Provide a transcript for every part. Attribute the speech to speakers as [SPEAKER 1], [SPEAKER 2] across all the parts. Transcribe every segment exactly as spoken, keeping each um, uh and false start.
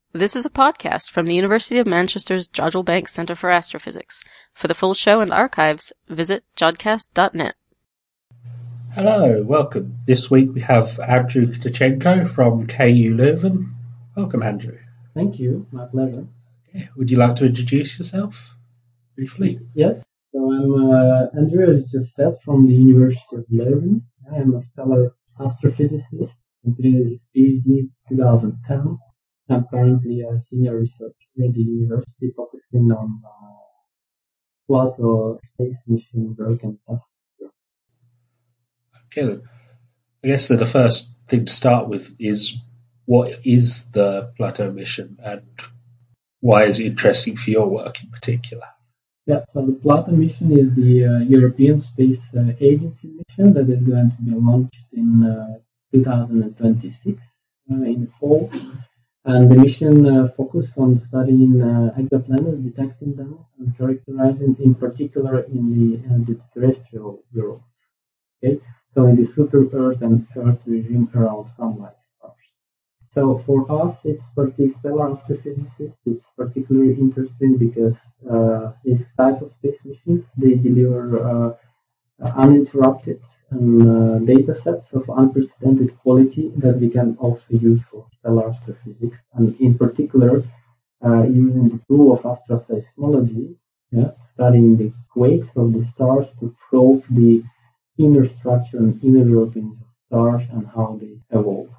[SPEAKER 1] This is a podcast from the University of Manchester's Jodrell Bank Centre for Astrophysics. For the full show and archives, visit jodcast dot net.
[SPEAKER 2] Hello, welcome. This week we have Andrew Tkachenko from K U Leuven. Welcome, Andrew.
[SPEAKER 3] Thank you, my pleasure.
[SPEAKER 2] Okay. Would you like to introduce yourself briefly?
[SPEAKER 3] Yes, so I'm uh, Andrew, as you just said, from the University of Leuven. I am a stellar astrophysicist, completed his PhD in two thousand ten. I'm currently a senior researcher at the university focusing on uh, Plato space mission work and test.
[SPEAKER 2] Okay, then. I guess that the first thing to start with is what is the Plato mission and why is it interesting for your work in particular?
[SPEAKER 3] Yeah, so the Plato mission is the uh, European Space uh, Agency mission that is going to be launched in uh, two thousand twenty-six uh, in the fall. And the mission uh, focused on studying uh, exoplanets, detecting them, and characterizing, in particular, in the, uh, the terrestrial world. Okay, so in the super Earth and Earth regime around Sun-like stars. So for us, it's particularly stellar astrophysicists. It's particularly interesting because uh, this type of space missions they deliver uh, uninterrupted and uh, data sets of unprecedented quality that we can also use for stellar astrophysics, and in particular uh, using the tool of astroseismology, yeah, studying the quakes of the stars to probe the inner structure and inner workings of stars and how they evolve.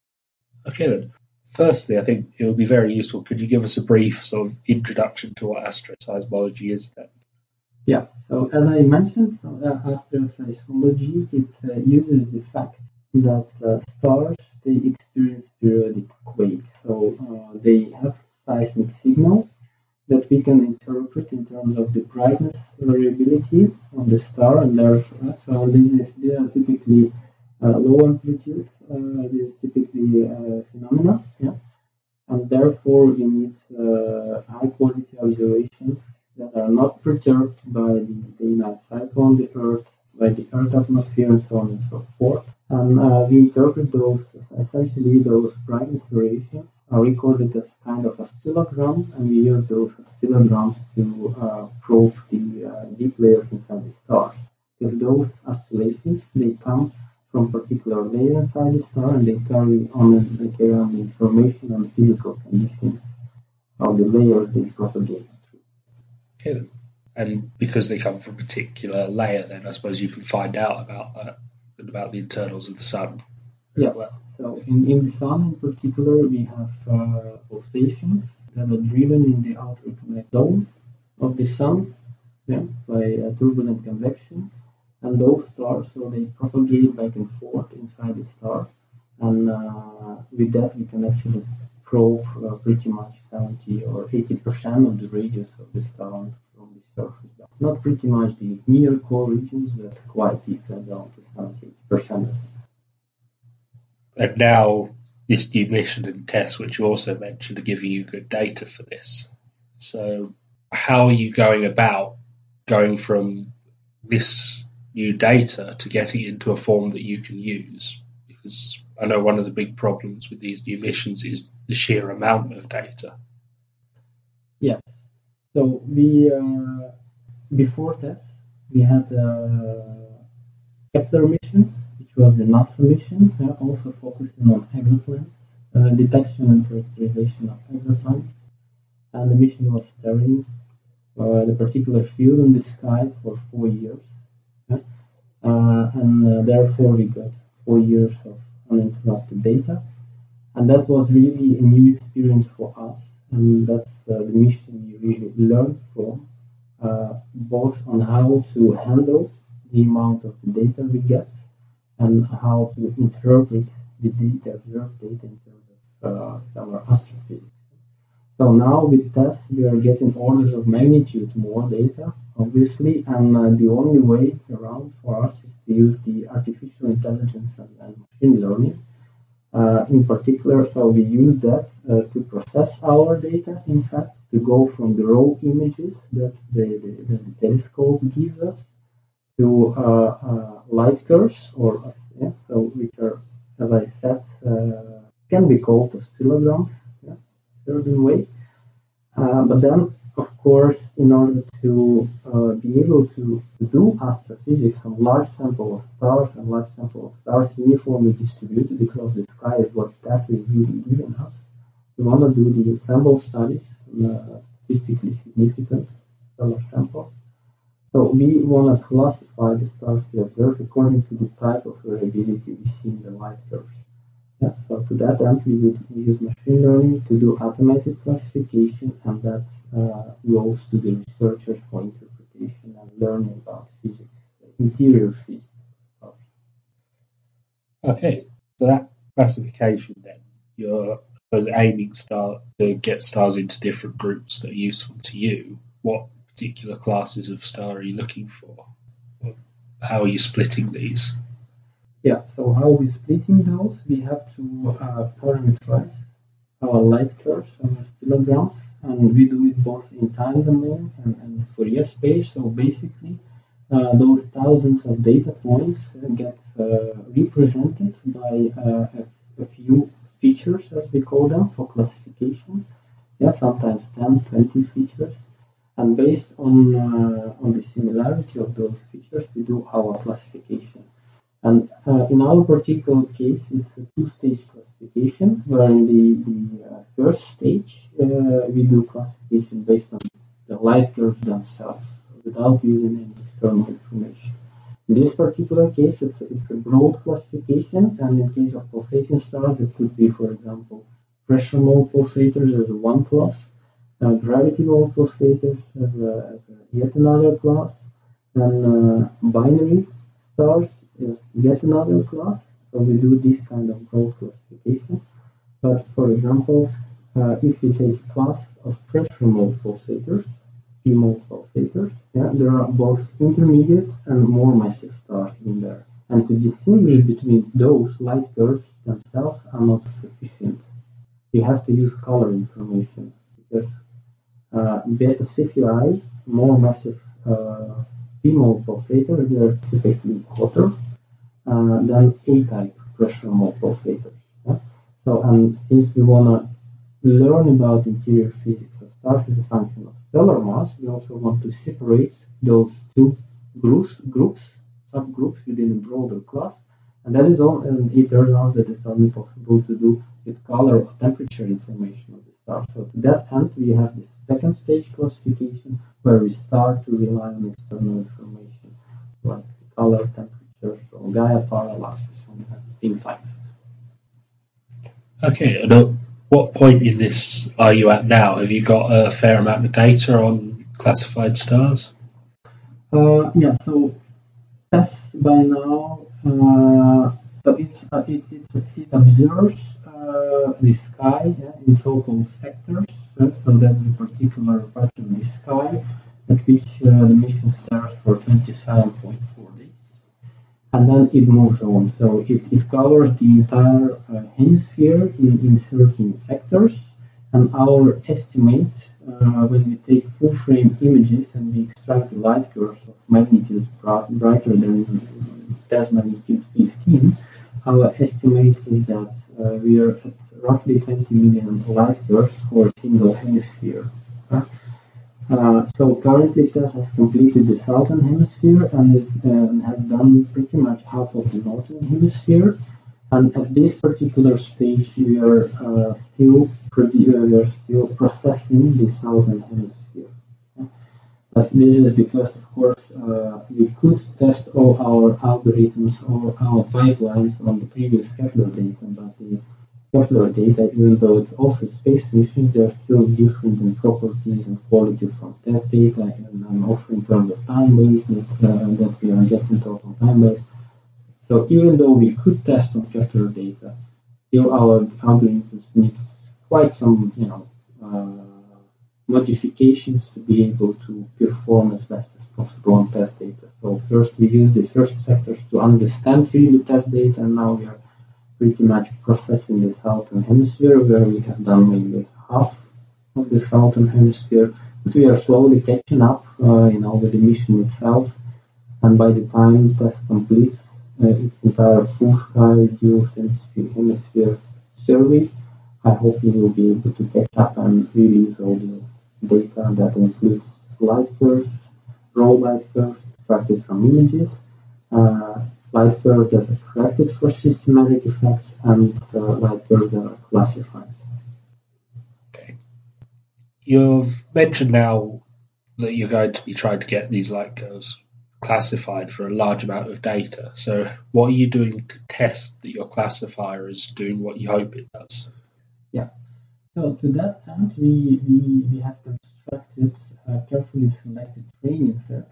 [SPEAKER 2] Okay then. Firstly, I think it would be very useful. Could you give us a brief sort of introduction to what astroseismology is then?
[SPEAKER 3] Yeah, so as I mentioned, so, uh, astroseismology, it uh, uses the fact that uh, stars, they experience periodic quakes. So uh, they have seismic signal that we can interpret in terms of the brightness variability on the star, and therefore, so this is they are typically uh, low amplitude. Uh, this is typically uh, phenomena, yeah, and therefore we need uh, high quality observations that are not perturbed by the day-night cycle on the Earth, by the Earth atmosphere, and so on and so forth. And uh, we interpret those, essentially those brightness variations are recorded as kind of oscillogram, and we use those oscillograms to uh, probe the uh, deep layers inside the star. Because those oscillations, they come from particular layer inside the star, and they carry on, they carry on the information on the physical conditions of the layers they propagate.
[SPEAKER 2] Okay, then. And because they come from a particular layer, then I suppose you can find out about that and about the internals of the sun.
[SPEAKER 3] Yes. Well. So in, in the sun in particular, we have uh, pulsations that are driven in the outer connect zone of the sun, yeah, by uh, turbulent convection. And those stars, so they propagate back and forth inside the star. And uh, with that, we can actually probe uh, pretty much seventy or eighty percent of the radius of the star from the surface. Not pretty much the near core regions, but quite deep, down to seventy percent.
[SPEAKER 2] And now this new mission and test, which you also mentioned, are giving you good data for this. So how are you going about going from this new data to getting it into a form that you can use? Because I know one of the big problems with these new missions is the sheer amount of data.
[SPEAKER 3] Yes. So we, uh, before this, we had a Kepler mission, which was the NASA mission, uh, also focusing on exoplanets, uh, detection and characterization of exoplanets. And the mission was studying uh, the particular field in the sky for four years. Yeah? Uh, and uh, therefore we got four years of uninterrupted data. And that was really a new experience for us. And that's uh, the mission we really learned from, uh, both on how to handle the amount of the data we get and how to interpret the data, observed data in terms of uh, stellar astrophysics. So now with tests, we are getting orders of magnitude more data, obviously, and uh, the only way around for us is to use the artificial intelligence and, and machine learning. Uh, in particular, so we use that uh, to process our data, in fact, to go from the raw images that the, the, the telescope gives us to uh, uh, light curves, or uh, yeah, so which are, as I said, uh, can be called oscillograms. Yeah? certain way. Uh, but then, of course, in order to uh, be able to, to do astrophysics on large sample of stars and large sample of stars uniformly distributed across the sky is what TESS is really giving us. We want to do the ensemble studies on uh, statistically significant stellar samples. So we want to classify the stars we observe according to the type of variability we see in the light curves. Yeah, so to that end, we would use machine learning to do automated classification, and that uh, goes to the researchers for interpretation and learning about physics, interior physics.
[SPEAKER 2] Okay, so that classification then, you're was aiming star to get stars into different groups that are useful to you. What particular classes of star are you looking for? How are you splitting these?
[SPEAKER 3] Yeah, so how are we splitting those? We have to uh, parameterize our light curves and our stillograms, and we do it both in time domain and, and Fourier space. So basically, uh, those thousands of data points uh, get uh, represented by uh, a, a few features, as we call them, for classification. Yeah, sometimes ten, twenty features. And based on, uh, on the similarity of those features, we do our classification. And uh, in our particular case, it's a two-stage classification, where in the, the uh, first stage, uh, we do classification based on the light curves themselves, without using any external information. In this particular case, it's, it's a broad classification, and in case of pulsating stars, it could be, for example, pressure mode pulsators as a one class, uh, gravity mode pulsators as, a, as a yet another class, and uh, binary stars is yet another class. So we do this kind of broad classification. But for example, uh, if we take a class of pressure mode pulsators, P mode pulsators, yeah, there are both intermediate and more massive stars in there. And to distinguish between those, light curves themselves are not sufficient. We have to use color information, because uh, Beta Cephei, more massive uh, P mode pulsators, they are typically hotter uh, than A-type pressure mode pulsators. Yeah? So, and since we want to learn about interior physics of stars as a function of stellar mass, we also want to separate those two groups, groups, subgroups within a broader class. And that is all, and it turns out that it's only possible to do with color or temperature information of the star. So to that end, we have the second stage classification, where we start to rely on external information, like color, temperature, or Gaia parallaxes, and things like
[SPEAKER 2] that. Okay, and at what point in this are you at now? Have you got a fair amount of data on classified stars?
[SPEAKER 3] Uh, yeah, so TESS by now, uh, so it's, uh, it, it, it observes uh, the sky yeah, in so-called sectors. Right? So that's a particular part of the sky at which uh, the mission stares for twenty-seven point four days. And then it moves on. So it, it covers the entire uh, hemisphere in, in certain sectors. And our estimate, uh, when we take full frame images and we extract the light curves of magnitudes brighter than TESS magnitude fifteen, our estimate is that uh, we are at roughly twenty million light curves for a single hemisphere. Uh, Uh, so currently TESS has completed the southern hemisphere and is, uh, has done pretty much half of the northern hemisphere. And at this particular stage, we are uh, still we are still processing the southern hemisphere. But this is because, of course, uh, we could test all our algorithms or our pipelines on the previous Kepler data, but the Kepler data, even though it's also space missions, they are still different in properties and quality from TESS data, and, and also in terms of time baseness uh, that we are getting total time base. So even though we could test on Kepler data, still our algorithms need quite some, you know, uh, modifications to be able to perform as best as possible on TESS data. So first we use the first sectors to understand really TESS data, and now we are pretty much processing the southern hemisphere, where we have done maybe half of the southern hemisphere, but we are slowly catching up, uh, you know, with the mission itself. And by the time TESS completes uh, its entire full sky dual hemisphere, hemisphere survey, I hope we will be able to catch up and release all the data that includes light curves, raw light curves extracted from images, uh, light curves that are corrected for systematic effects, and uh, light curves that are classified.
[SPEAKER 2] Okay. You've mentioned now that you're going to be trying to get these light curves classified for a large amount of data. So what are you doing to test that your classifier is doing what you hope it does?
[SPEAKER 3] Yeah. So to that end, we, we, we have constructed uh, carefully selected training sets.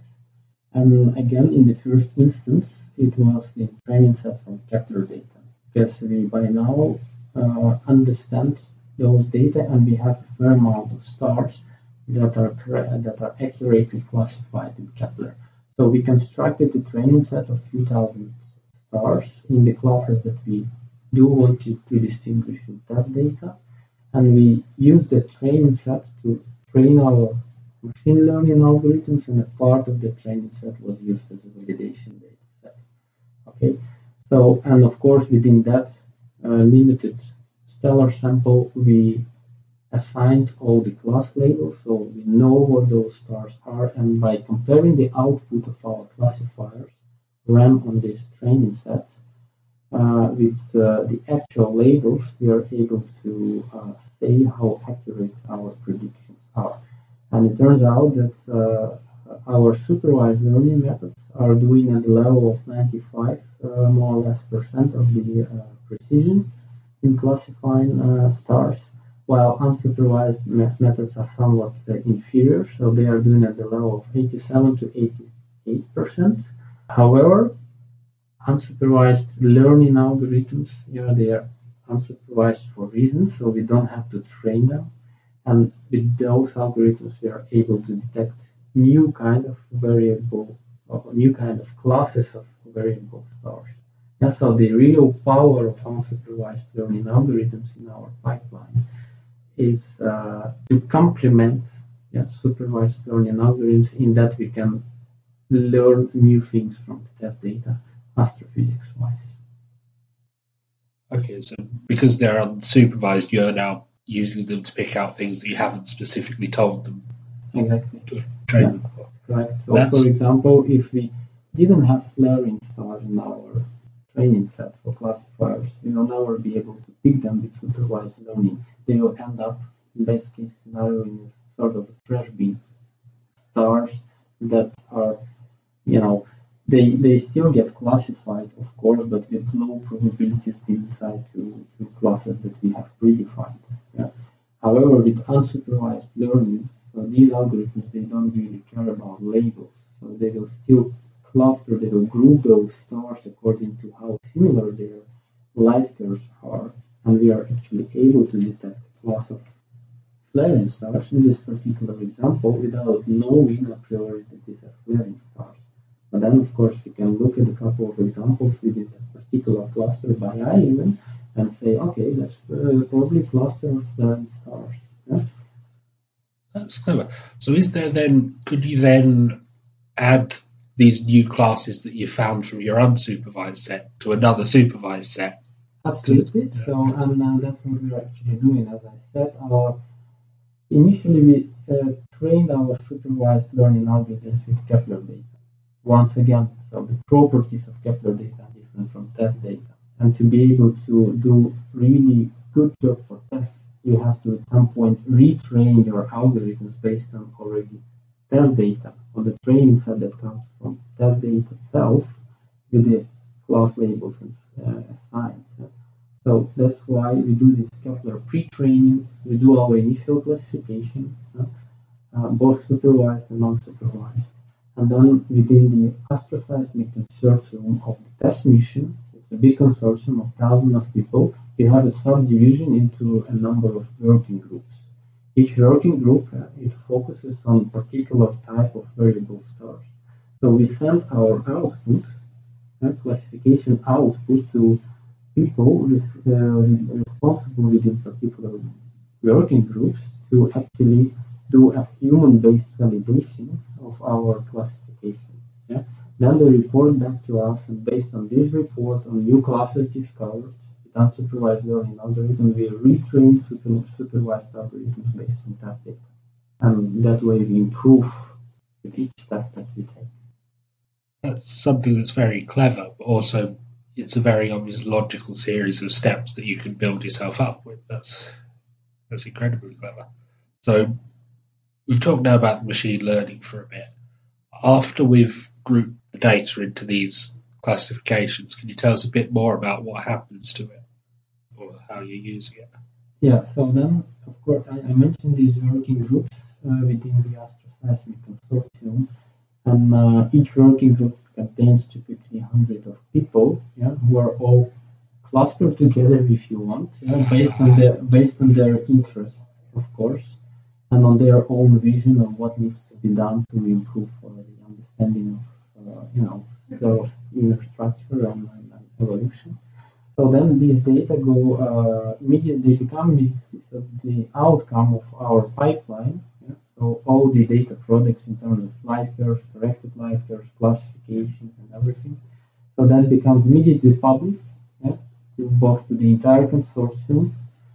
[SPEAKER 3] And again, in the first instance, it was the training set from Kepler data, because we by now uh, understand those data, and we have a fair amount of stars that are that are accurately classified in Kepler. So we constructed a training set of few thousand stars in the classes that we do want to, to distinguish in test data, and we use the training set to train our machine learning algorithms, and a part of the training set was used as a validation data set. Okay, so and of course within that uh, limited stellar sample, we assigned all the class labels, so we know what those stars are, and by comparing the output of our classifiers run on this training set uh, with uh, the actual labels, we are able to uh, say how accurate our predictions are. And it turns out that uh, our supervised learning methods are doing at the level of ninety-five, uh, more or less, percent of the uh, precision in classifying uh, stars, while unsupervised me methods are somewhat uh, inferior, so they are doing at the level of eighty-seven to eighty-eight percent. However, unsupervised learning algorithms, yeah, they are unsupervised for reasons, so we don't have to train them. And with those algorithms, we are able to detect new kind of variable, or new kind of classes of variable stars. And so the real power of unsupervised learning algorithms in our pipeline is uh, to complement yeah, supervised learning algorithms in that we can learn new things from the test data, astrophysics-wise.
[SPEAKER 2] Okay, so because they're unsupervised, you're now using them to pick out things that you haven't specifically told them
[SPEAKER 3] exactly.
[SPEAKER 2] to train
[SPEAKER 3] yeah,
[SPEAKER 2] them for.
[SPEAKER 3] Correct. So,
[SPEAKER 2] That's...
[SPEAKER 3] for example, if we didn't have flaring stars in our training set for classifiers, we will never be able to pick them with supervised learning. They will end up, in best case scenario, in a sort of a trash bin. Stars that are, you know, they they still get classified, of course, but with low probability of being assigned to, to classes that we have predefined. Yeah. However, with unsupervised learning, so these algorithms, they don't really care about labels. So they will still cluster, they will group those stars according to how similar their light curves are, and we are actually able to detect a class of flaring stars in this particular example without knowing a priori that these are flaring stars. But then, of course, we can look at a couple of examples within that particular cluster by eye even, and say, okay, that's uh, probably a cluster of flaring stars. Yeah?
[SPEAKER 2] That's clever. So is there then, could you then add these new classes that you found from your unsupervised set to another supervised set?
[SPEAKER 3] Absolutely. To, so, and uh, that's what we're actually doing. As I said, our initially we uh, trained our supervised learning algorithms with Kepler data. Once again, so the properties of Kepler data are different from test data. And to be able to do really good job for tests, you have to at some point retrain your algorithms based on already test data, or the training set that comes from test data itself with the class labels and uh, assigned. So that's why we do this Kepler pre-training. We do our initial classification, uh, uh, both supervised and non-supervised. And then within the astroseismic consortium of the test mission, it's a big consortium of thousands of people, we have a subdivision into a number of working groups. Each working group, uh, it focuses on a particular type of variable stars. So we send our output, uh, classification output, to people uh, responsible within particular working groups to actually do a human-based validation of our classification. Yeah? Then they report back to us, and based on this report on new classes discovered, unsupervised learning algorithm, we retrain super, supervised algorithms based on that data. And that way we improve with each step that we take.
[SPEAKER 2] That's something that's very clever, but also it's a very obvious logical series of steps that you can build yourself up with. That's that's incredibly clever. So we've talked now about machine learning for a bit. After we've grouped the data into these classifications, can you tell us a bit more about what happens to it or how you're using it?
[SPEAKER 3] Yeah, so then, of course, I, I mentioned these working groups uh, within the Astroseismic Consortium, and uh, each working group contains typically hundreds of people, yeah, who are all clustered together, if you want, yeah, based on their based on their interests, of course, and on their own vision of what needs to be done to improve uh, the understanding of, uh, you know, the inner structure and, and, and evolution. So then these data go uh, immediately become the, the outcome of our pipeline. Yeah? So all the data products in terms of light curves, corrected light curves, classifications, and everything. So that becomes immediately public, yeah? to both to the entire consortium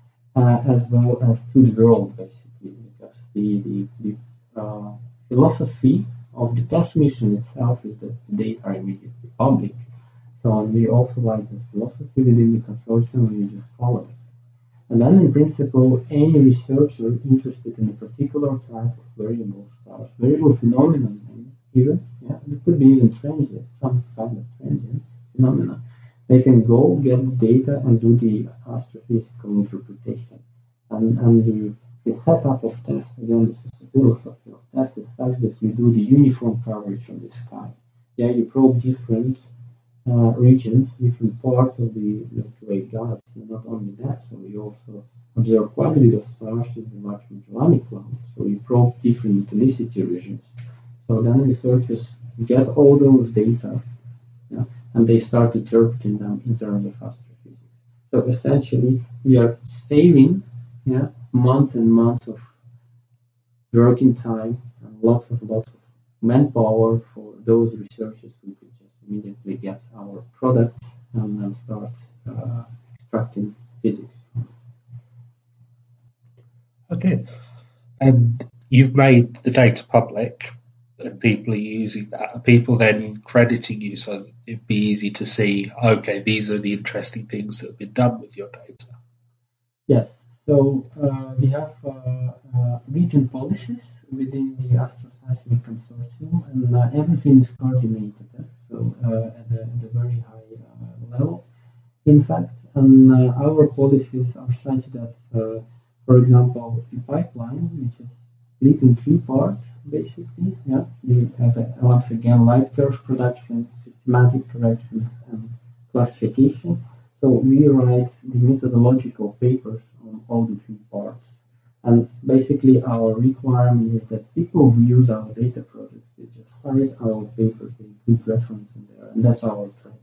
[SPEAKER 3] uh, as well as to the world, basically, because the the, the uh, philosophy of the test mission itself is that the data are immediately public. So we also like the philosophy within the consortium, and we just follow it. And then in principle, any researcher interested in a particular type of variable stars, variable phenomenon even, yeah, it could be even transient, some kind of transient phenomena. They can go get the data and do the astrophysical interpretation. And, and the, the setup of tests, again, the philosophy of tests is such that you do the uniform coverage of the sky. Yeah, you probe different Uh, regions, different parts of the Milky Way galaxy. Not only that, so we also observe quite a bit of stars in the Large Magellanic Cloud. So we probe different metallicity regions. So then researchers get all those data, yeah, and they start interpreting them in terms of astrophysics. So essentially, we are saving, yeah, months and months of working time and lots of lots of manpower for those researchers who could just immediately get our product and then start uh, extracting physics.
[SPEAKER 2] Okay. And you've made the data public and people are using that. Are people then crediting you so that it'd be easy to see, okay, these are the interesting things that have been done with your data?
[SPEAKER 3] Yes. So uh, we have uh, uh, region policies within the Astroseismic Consortium, and uh, everything is coordinated. Eh? So uh, at, a, at a very high uh, level, in fact, and uh, our policies are such that, uh, for example, the pipeline, which is split in three parts, basically, yeah, the, as a, once again, light curve production, systematic corrections, and classification. So we write the methodological papers on all the three parts. And basically our requirement is that people who use our data projects, they just cite our papers, they put reference in there, and that's our trade.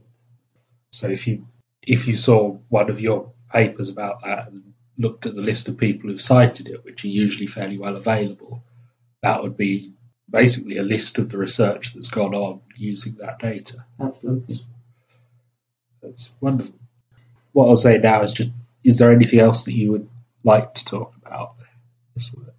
[SPEAKER 2] So if you if you saw one of your papers about that and looked at the list of people who've cited it, which are usually fairly well available, that would be basically a list of the research that's gone on using that data.
[SPEAKER 3] Absolutely.
[SPEAKER 2] That's, that's wonderful. What I'll say now is just, is there anything else that you would like to talk about this work?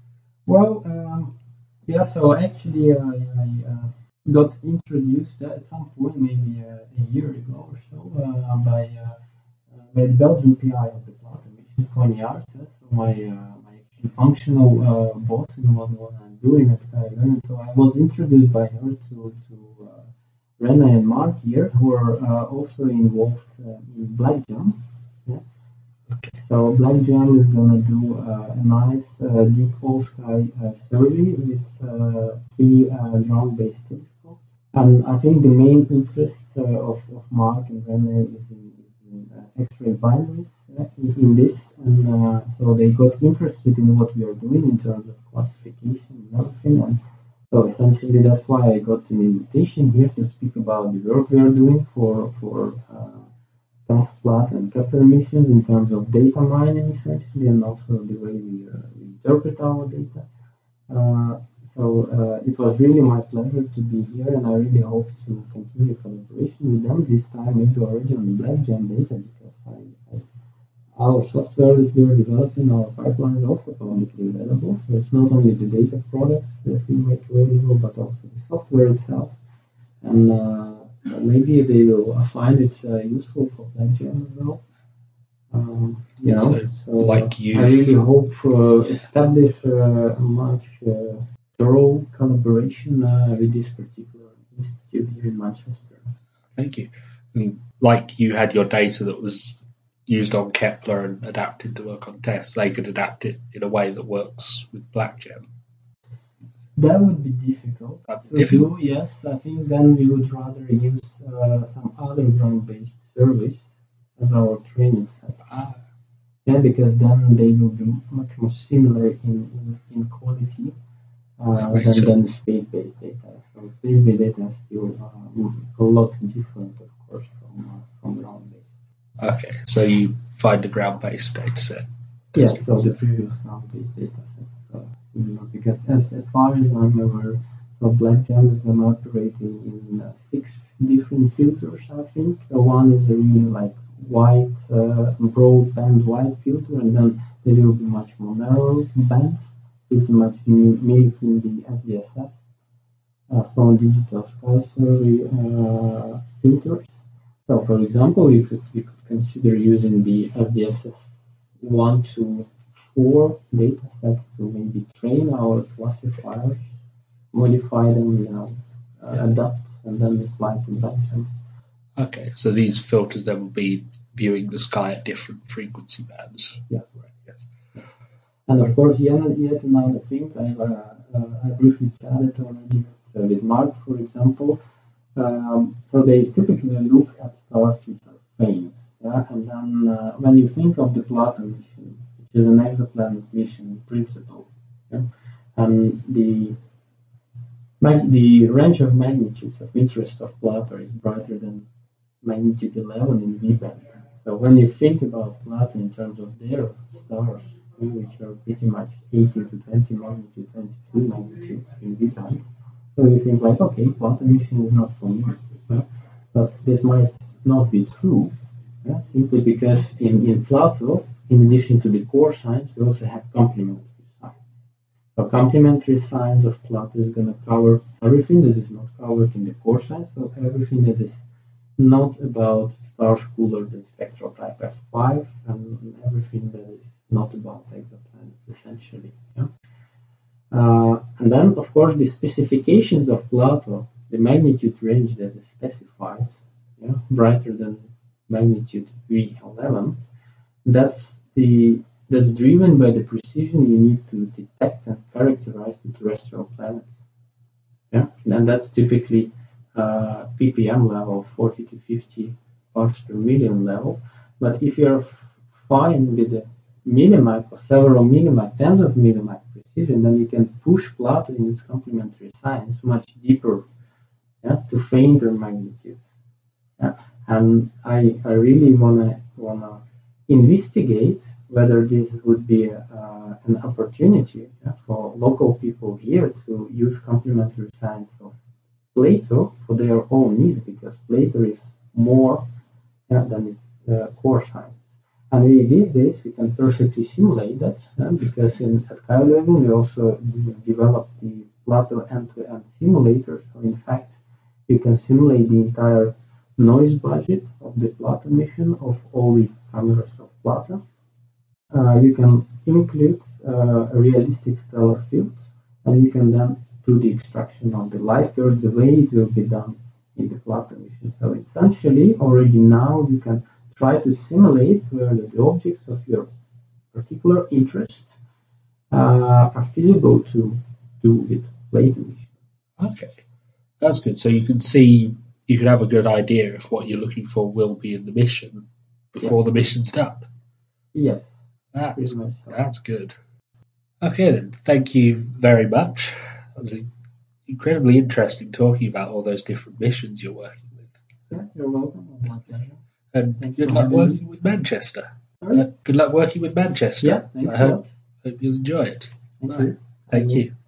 [SPEAKER 3] Well, um, yeah, so actually I, I uh, got introduced at some point, maybe uh, a year ago or so, uh, by, uh, uh, by the Belgian P I of the Plato mission, Connie Arce, so my, uh, my actually functional uh, boss in what, what I'm doing at Sky Learning. So I was introduced by her to, to uh, Rene and Mark here, who are uh, also involved uh, in BlackJAM. Yeah?
[SPEAKER 2] Okay.
[SPEAKER 3] So BlackJAM is going to do uh, a nice uh, deep whole sky uh, survey with uh, three uh, ground-based telescopes. And I think the main interest uh, of, of Mark and Rene is in, is in uh, X-ray binaries uh, in, in this. And uh, so they got interested in what we are doing in terms of classification and everything. And so essentially that's why I got an invitation here to speak about the work we are doing for, for uh, TestFlat and Kepler missions in terms of data mining essentially, and also the way we, uh, we interpret our data. Uh, so uh, it was really my pleasure to be here, and I really hope to continue collaboration with them this time, maybe already on the BlackJAM data, because I, I our software that we are developing, our pipeline is also publicly available. So it's not only the data products that we make available, but also the software itself. And uh, maybe they will find it uh, useful for PlantGem as well. Um, you know,
[SPEAKER 2] So,
[SPEAKER 3] so
[SPEAKER 2] like you,
[SPEAKER 3] I really hope uh, establish uh, a much uh, thorough collaboration uh, with this particular institute here in Manchester.
[SPEAKER 2] thank you. And like you had your data that was used on Kepler and adapted to work on tests, they could adapt it in a way that works with BlackGem.
[SPEAKER 3] That would be difficult
[SPEAKER 2] That'd be
[SPEAKER 3] to
[SPEAKER 2] difficult.
[SPEAKER 3] do, yes. I think then we would rather use uh, some other ground-based service as our training set.
[SPEAKER 2] Ah,
[SPEAKER 3] Yeah, because then they will be much more similar in, in, in quality uh,
[SPEAKER 2] That
[SPEAKER 3] than,
[SPEAKER 2] makes sense.
[SPEAKER 3] than space-based data. So space-based data is still uh, a lot different, of course, from uh, from ground-based.
[SPEAKER 2] okay, so you find a ground-based data set.
[SPEAKER 3] Yes,
[SPEAKER 2] testing
[SPEAKER 3] so
[SPEAKER 2] this.
[SPEAKER 3] the previous ground-based data sets uh, similar because as, as far as I'm aware, so BlackGem is going to operate in, in uh, six different filters, I think. Uh, one is a really like white, uh, broadband white filter, and then there will be much more narrow bands, pretty much mi- mimicking the S D S S, uh, Stone Digital Sky Survey uh, filters. So, for example, you could, you could consider using the S D S S one to four data sets to maybe train our classifiers, modify them, you know, uh, adapt, and then apply to BlackGem.
[SPEAKER 2] Okay, so these filters then will be viewing the sky at different frequency bands.
[SPEAKER 3] Yeah.
[SPEAKER 2] Right, yes.
[SPEAKER 3] And of course, yet, yet another thing, I, uh, uh, I briefly chatted already uh, with Mark, for example. Um, so they typically look at stars which are faint. Yeah? And then uh, when you think of the Plato mission, which is an exoplanet mission in principle, yeah? and the mag- the range of magnitudes of interest of Plato is brighter than magnitude eleven in V band. So when you think about Plato in terms of their stars, which are pretty much eighteen to twenty magnitude, twenty-two magnitude in V band, so you think like, okay, Plato mission is not for me. Yeah? But that might not be true, yeah? Simply because in, in Plato, in addition to the core science, we also have complementary science. So complementary science of Plato is going to cover everything that is not covered in the core science, so everything that is not about stars cooler than spectral type F five, and everything that is not about exoplanets, essentially. Yeah? Uh, and then, of course, the specifications of Plato, the magnitude range that is specified, yeah, brighter than magnitude V eleven, that's the that's driven by the precision you need to detect and characterize the terrestrial planets. Yeah, and that's typically uh, P P M level, forty to fifty parts per million level. But if you're fine with the millimike or several millimike, tens of millimike precision, then you can push Plato in its complementary science much deeper, yeah, to fainter magnitudes. Yeah? And I, I really wanna wanna investigate whether this would be uh, an opportunity, yeah, for local people here to use complementary science of Plato for their own needs, because Plato is more, yeah, than its uh, core science. And really these days we can perfectly simulate that, uh, because in at Kyle Leuven we also developed the Plato end-to-end simulator. So in fact, you can simulate the entire noise budget of the Plato mission of all the cameras of Plato. Uh, you can include uh, realistic stellar fields, and you can then do the extraction of the light curve the way it will be done in the Plato mission. So essentially, already now you can try to simulate where the objects of your particular interest uh, are feasible to do with Plato mission.
[SPEAKER 2] Okay, that's good. So you can see, you can have a good idea if what you're looking for will be in the mission before
[SPEAKER 3] Yeah.
[SPEAKER 2] the mission's done.
[SPEAKER 3] Yes,
[SPEAKER 2] That's,
[SPEAKER 3] pretty much so.
[SPEAKER 2] that's good. Okay then, thank you very much. That was incredibly interesting talking about all those different missions you're working with.
[SPEAKER 3] Yeah, you're welcome. It was my pleasure.
[SPEAKER 2] And
[SPEAKER 3] Thanks
[SPEAKER 2] good
[SPEAKER 3] for
[SPEAKER 2] luck
[SPEAKER 3] having
[SPEAKER 2] working
[SPEAKER 3] me.
[SPEAKER 2] with Manchester.
[SPEAKER 3] Sorry?
[SPEAKER 2] Uh, good luck working with Manchester.
[SPEAKER 3] Yeah, thanks
[SPEAKER 2] I
[SPEAKER 3] a
[SPEAKER 2] hope,
[SPEAKER 3] lot.
[SPEAKER 2] hope you'll enjoy it.
[SPEAKER 3] Thank
[SPEAKER 2] Bye.
[SPEAKER 3] you. I
[SPEAKER 2] Thank
[SPEAKER 3] will.
[SPEAKER 2] you.